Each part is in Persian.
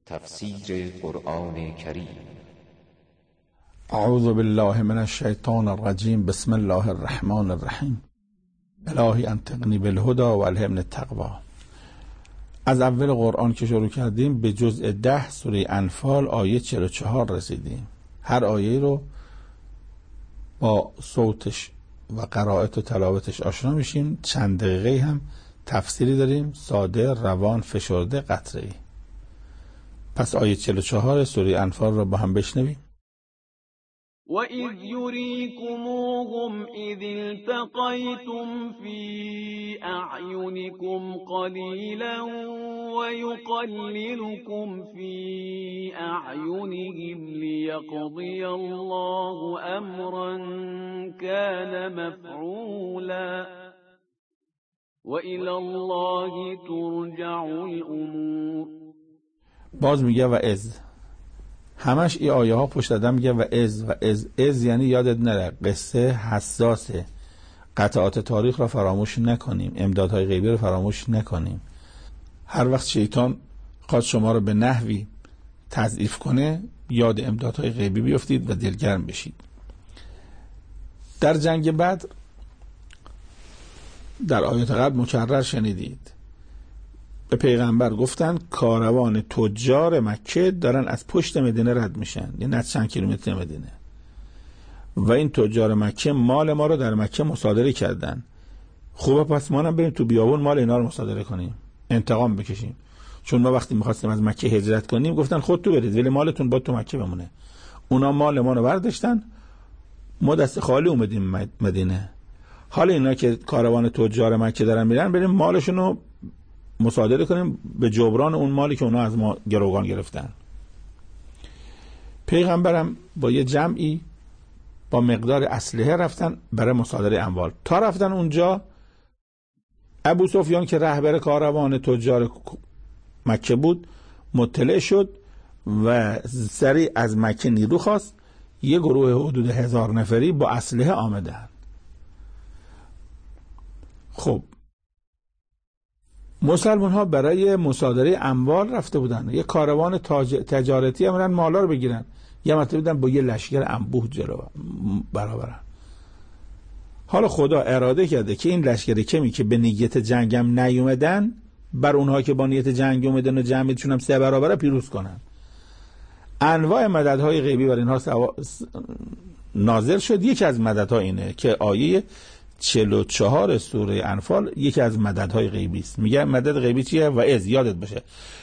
تفسیر قرآن کریم. اعوذ بالله من الشیطان الرجیم. بسم الله الرحمن الرحیم. الهی انطقنی بالهدی و الهمنی التقوی. از اول قرآن که شروع کردیم به جزء 10 سوره انفال آیه 44 رسیدیم. هر آیه رو با صوتش و قرائت و تلاوتش آشنا میشیم. چند دقیقه هم تفسیری داریم، ساده، روان، فشرده، قطعی. پس آیه 44 سوره انفال را با هم بشنویم. وَإِذْ يُرِيكُمُوهُمْ إِذِ الْتَقَيْتُمْ فِي أَعْيُنِكُمْ قَلِيلًا وَيُقَلِّلُكُمْ فِي أَعْيُنِهِمْ لِيَقْضِيَ اللَّهُ أَمْرًا كَانَ مَفْعُولًا وَإِلَى اللَّهِ تُرْجَعُ الْأُمُورُ. باز میگه و از همش ای آیه ها پشت دادم میگه و از یعنی یادت نره، قصه حساسه، قطعات تاریخ را فراموش نکنیم، امدادهای غیبی را فراموش نکنیم. هر وقت شیطان خواست شما رو به نحوی تضعیف کنه یاد امدادهای غیبی بیفتید و دلگرم بشید. در جنگ بدر در آیات قبل مکرر شنیدید به پیغمبر گفتن کاروان تجار مکه دارن از پشت مدینه رد میشن، یعنی از چند کیلومتر مدینه، و این تجار مکه مال ما رو در مکه مصادره کردن. خوبه پس ما هم بریم تو بیابون مال اینا رو مصادره کنیم، انتقام بکشیم. چون ما وقتی میخواستیم از مکه هجرت کنیم گفتن خودتون برید ولی مالتون با تو مکه بمونه. اونا مال ما رو برداشتن، ما دست خالی اومدیم مدینه. حالا اینا که کاروان تجار مکه دارن میرن بریم مالشون رو مصادره کنیم به جبران اون مالی که اونا از ما گروگان گرفتن. پیغمبرم با یه جمعی با مقدار اسلحه رفتن برای مصادره اموال. تا رفتن اونجا ابو سفیان که رهبر کاروان تجار مکه بود مطلع شد و سریع از مکه نیرو خواست. یه گروه حدود 1000 نفری با اسلحه آمدن. خب مسلمان ها برای مصادره اموال رفته بودن، یه کاروان تجارتی هم رفتن مالا رو بگیرن. یه مرتبه دیدن با یه لشکر انبوه جلو برابرن. حالا خدا اراده کرده که این لشکر کمی که به نیت جنگ هم نیومدن بر اونها که با نیت جنگ اومدن و جمعیتشون هم 3 برابره پیروز کنن. انواع مددهای غیبی بر اینها نازل شد. یکی از مددها اینه که آیه 44 سوره انفال یکی از مددهای غیبی است. میگه مدد غیبی چیه؟ و از یادت باشه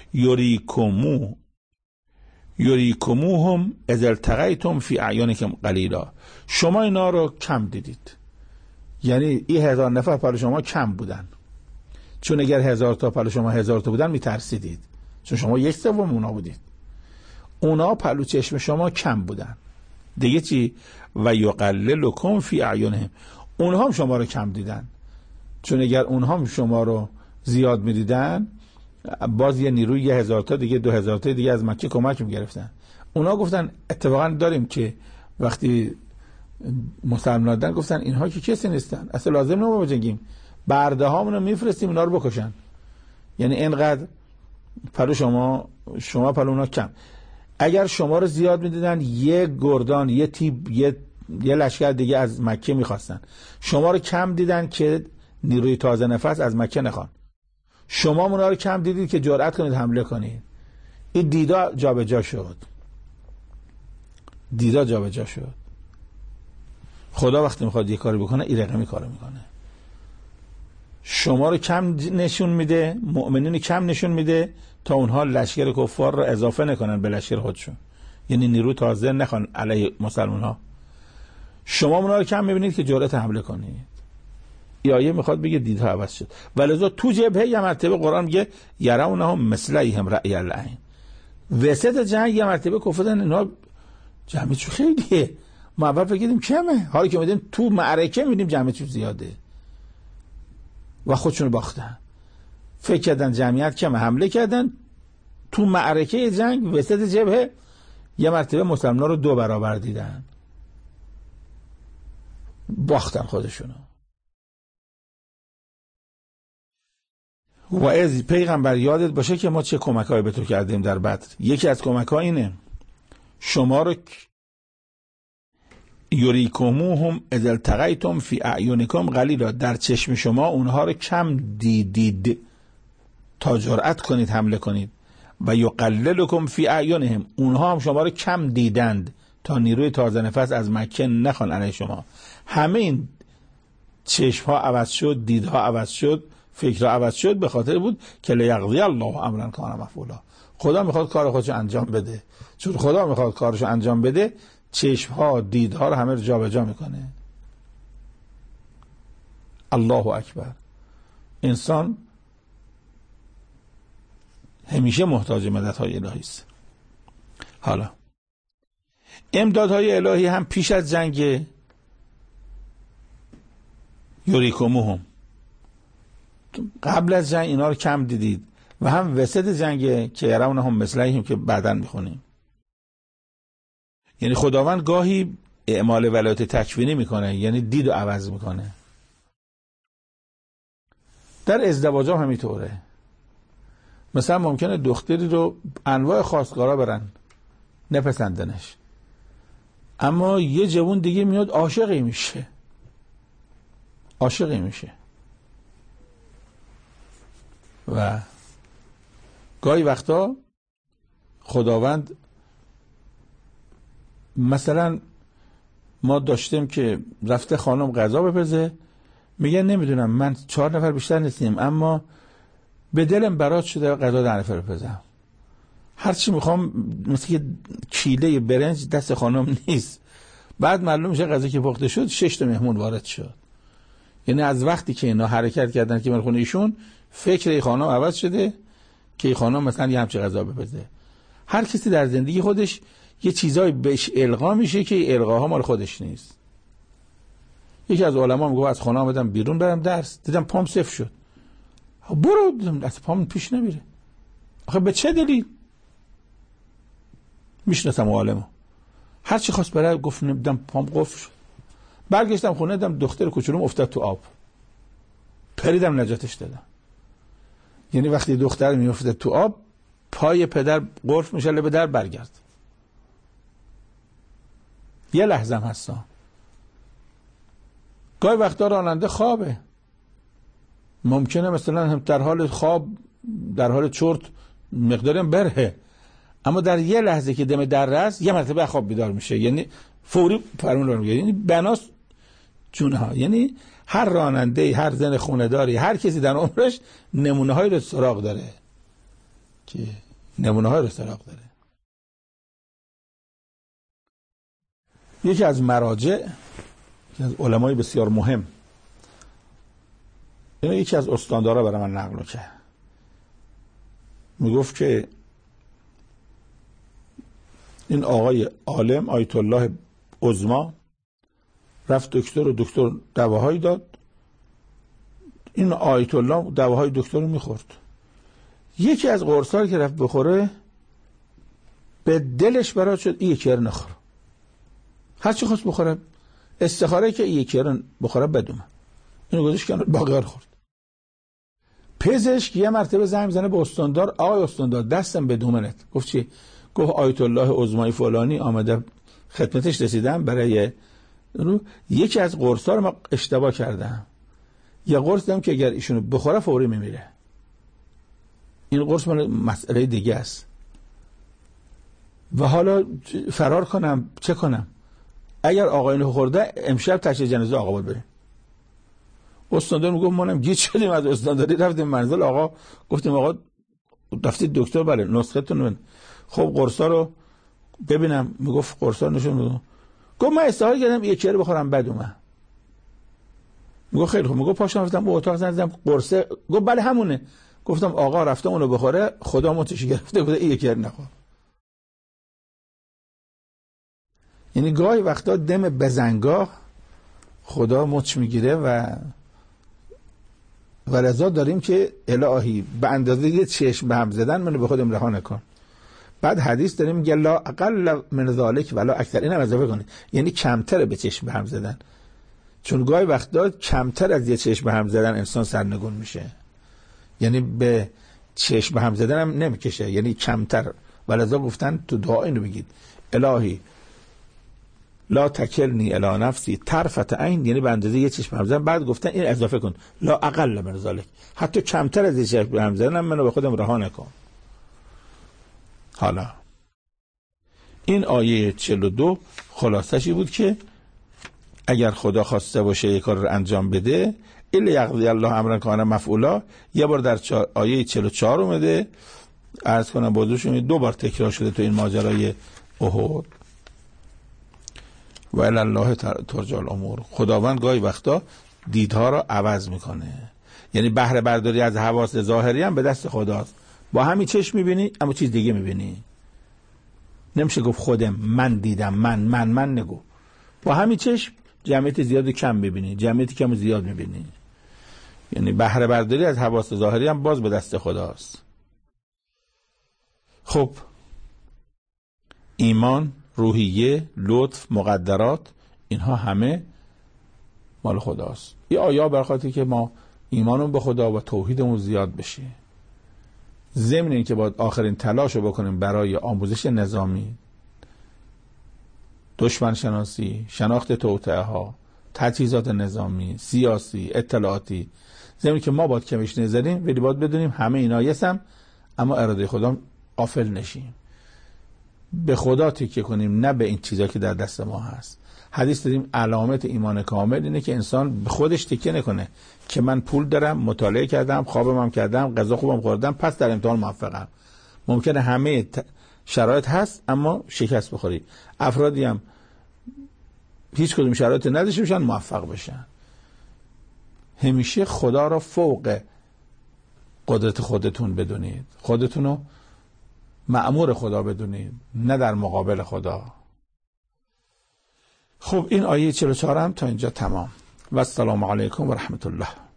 یوریکموهم اذ التقیتم فی اعینکم قلیلا. شما اینا رو کم دیدید، یعنی این 1000 نفر پلو شما کم بودن، چون اگر 1000 تا پلو شما 1000 تا بودن میترسیدید، چون شما 1/3 اونا بودید. اونا پلو چشم شما کم بودن. دیگه چی؟ و یقللکم فی اعینهم، اونها هم شما رو کم دیدن، چون اگر اونها هم شما رو زیاد میدیدن باز یه نیروی 1000 تا دیگه 2000 تا دیگه از مکه کمک میگرفتن. اونا گفتن اتفاقا داریم که وقتی مسلمان دادن گفتن اینها که کسی نیستن، اصلا لازم نمو بجنگیم، برده هامونو میفرستیم اینا رو بکشن. یعنی اینقدر پلو شما پلو اونا کم. اگر شما رو زیاد میدیدن یه گردان یه تیپ یه لشکر دیگه از مکه میخواستن. شما رو کم دیدن که نیروی تازه نفس از مکه نخوان. شما اونا رو کم دیدید که جرأت کنید حمله کنید. این دیدا جابجا شد. خدا وقتی میخواد یه کاری بکنه این رقمی کارو میکنه. شما رو کم نشون میده، مؤمنین کم نشون میده تا اونها لشکر کفار رو اضافه نکنن به لشکر خودشون، یعنی نیرو تازه نخوان علیه مسلمان ها. شما اونا رو کم میبینید که جرأت حمله کنید. این آیه میخواد بگه دیدها عوض شد. ولذا تو جبهه یه مرتبه قرآن میگه یرونهم مثلیهم رأی العین. وسط جنگ یه مرتبه گفتن اینا جمعیتشون خیلیه، ما اول فکر کردیم کمه، حالا که اومدیم تو معرکه میبینیم جمعیتشون زیاده و خودشون باختن. فکر کردن جمعیت کمه، حمله کردن. تو معرکه جنگ وسط جبهه یه مرتبه مسلمان‌ها رو 2 برابر دیدن، باختن خودشونو. و از پیغمبر یادت باشه که ما چه کمک‌هایی به تو کردیم در بدر. یکی از کمک‌ها اینه شما رو یریکموهم اذ التقیتم فی اعینکم قلیلا، در چشم شما اونها رو کم دیدید تا جرأت کنید حمله کنید، و یقللکم فی اعینهم، اونها هم شما رو کم دیدند تا نیروی تازه نفس از مکه نخوان علیه شما. همه این چشم ها عوض شد، دیدها عوض شد، فکرها عوض شد، به خاطر بود که لیقضی الله امرا کان مفعولا، خدا میخواد کار خودش انجام بده. چون خدا میخواد کارشو انجام بده، چشم ها دیدها رو همه رو جابجا میکنه. الله اکبر. انسان همیشه محتاج مددهای الهی است. حالا امدادهای الهی هم پیش از جنگ یریکموهم، قبل از جنگ اینا رو کم دیدید، و هم وسط جنگ که یرونهم مثلیهم که بعداً میخونیم. یعنی خداوند گاهی اعمال ولایت تکوینی میکنه، یعنی دید و عوض میکنه. در ازدواج هم همینطوره. مثلا ممکنه دختری رو انواع خواستگارا برن نپسندنش، اما یه جوون دیگه میاد عاشقی میشه. و گاهی وقتا خداوند، مثلا ما داشتیم که رفته خانم غذا بپزه، میگه نمیدونم من 4 نفر بیشتر نیستیم، اما به دلم برات شده غذا 10 نفر بپزم. هرچی میخوام مثل که کیله برنج دست خانم نیست. بعد معلوم میشه غذا که پخته شد 6 تا مهمون وارد شد. یعنی از وقتی که اینا حرکت کردن که من خونه ایشون، فکر ای خانم عوض شده که ای خانم مثلا یه همچه غذا بپزه. هر کسی در زندگی خودش یه چیزایی بهش القا میشه که القاها مال خودش نیست. یکی از علما میگه از خونه اومدم بیرون برم درس، دیدم پام صفر شد. برو، دیدم از پام پیش نمیره. آخه به چه دلیل؟ میشناسم عالمو، هر چی خواست بره گفت نمیدم پام قفل شد. برگشتم خونه دیدم دختر کوچولوم افتاد تو آب، پریدم نجاتش دادم. یعنی وقتی دختر میفته تو آب، پای پدر قفل میشه به در برگرد. یه لحظه هم هستا. گاهی وقتا راننده خوابه، ممکنه مثلا هم در حال خواب، در حال چرت مقداریم بره، اما در یه لحظه که دم در رس یه مرتبه خواب بیدار میشه، یعنی فوری فرمون رو میگیره. یعنی بناس جونه ها. یعنی هر راننده، هر زن خونه داری، هر کسی در عمرش نمونه های رو سراغ داره که یکی از مراجع، یکی از علمای بسیار مهم، یکی از استاندارا برای من نقل کرد، میگفت که این آقای عالم آیت الله عظما رفت دکتر دواهایی داد. این آیت الله دواهای دکتر رو میخورد. یکی از قرصا که رفت بخوره، به دلش برات شد این یکی رو نخور. هر چی خواست بخوره، استخاره که این یکی رو بخوره بدومه. اینو گذاشت کنار، باقی رو خورد. پزشک یه مرتبه زنگ میزنه به استاندار، آقای استاندار دستم به دومنت. گفت چی؟ گفت آیت الله عظمای فلانی آمده خدمتش رسیدم برای یکی از قرصا رو من اشتباه کردم. یه قرص دادم که اگر ایشونو بخوره فوری میمیره. این قرص من مسئله دیگه است. و حالا فرار کنم چه کنم؟ اگر آقا اینو خورده امشب تشییع جنازه آقا بود بریم. استاندار میگفت منم گیج شدیم از استانداری، رفتیم منزل آقا، گفتیم آقا رفتید دکتر؟ بله. نسختون ببین. خب قرصا رو ببینم. میگفت قرصا نشون میدم. گفت من استحاله کردم یکی رو بخورم بعد اومد. میگفت خیلی خوب. میگفت پاشم رفتم به اتاق زدم قرصه. گفت بله همونه. گفتم آقا رفته اونو بخوره، خدا متشی گرفته بوده این یکی رو نخور. یعنی گاهی وقتا دم بزنگاه خدا مچ میگیره و رضا داریم که الهی به اندازه یه چشم به هم زدن منو به خودم رها نکن. بعد حدیث داریم میگه لا اقل من ذالک ولا اکثر. اینم اضافه کنید، یعنی کمتر به چشم به هم زدن، چون گاهی وقتا کمتر از یه چشم به هم زدن انسان سرنگون میشه. یعنی به چشم هم زدن هم نمیکشه، یعنی کمتر. ولذا گفتن تو دعا اینو بگید الهی لا تکلنی الی نفسی طرفت عین، یعنی به اندازه یه چشم هم زدن. بعد گفتن این اضافه کن لا اقل من ذلک، حتی کمتر از یه چشم هم زدن منو به خودم رها نکن. حالا این آیه 42 خلاصشی بود که اگر خدا خواسته باشه یک کار رو انجام بده الا یقضی الله امرا کان مفعولا. یه بار در آیه 44 اومده، عرض کنم بازوشون 2 بار تکرار شده تو این ماجرای احد. و الی الله ترجع الامور. خداوند گاهی وقتا دیدها را عوض میکنه، یعنی بهره برداری از حواس ظاهری هم به دست خداست. با همین چشم میبینی اما چیز دیگه میبینی. نمیشه گفت خودم من دیدم من نگو. با همین چشم جمعیت زیاد و کم میبینی، جمعیت کم و زیاد میبینی. یعنی بهره برداری از حواس ظاهری هم باز به دست خداست. خب ایمان، روحیه، لطف، مقدرات، اینها همه مال خداست. این آیه برای خاطر که ما ایمانمون به خدا و توحیدمون زیاد بشه، ضمن این که باید آخرین تلاش رو بکنیم برای آموزش نظامی، دشمن شناسی، شناخت توطئه ها، تجهیزات نظامی، سیاسی، اطلاعاتی، ضمن که ما باید کمش نذاریم، ولی باید بدونیم همه اینا یسم، اما اراده خدا غافل نشیم، به خدا تکیه کنیم، نه به این چیزا که در دست ما هست. حدیث داریم علامت ایمان کامل اینه که انسان به خودش تکیه نکنه که من پول دارم، مطالعه کردم، خوابم هم کردم، غذا خوبم خوردم، پس در امتحان موفقم. ممکنه همه شرایط هست اما شکست بخوری. افرادی هم هیچ کدوم شرایط نداشته باشن موفق بشن. همیشه خدا را فوق قدرت خودتون بدونید، خودتون رو مأمور خدا بدونید، نه در مقابل خدا. خب این آیه 44 هم تا اینجا تمام. و السلام علیکم و رحمت الله.